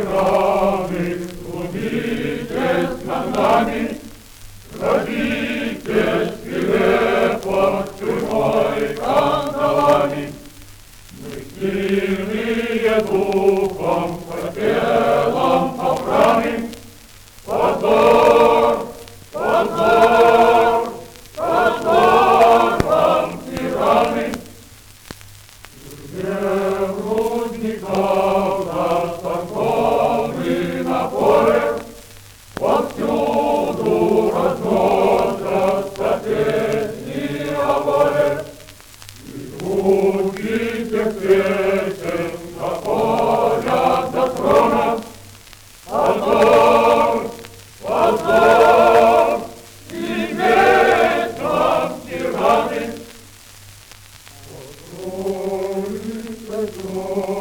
тираны, трудитесь над нами, грабите свирепо тюрьмой кандалами. Мы сильные духом, по телом попраны. Позор, позор, позор вам, тираны! Где рудников до станковый напор, повсюду разносятся песни о воле. И звуки тех песен доходят до трона. Позор, позор, и весь вам, тираны! Позор, позор.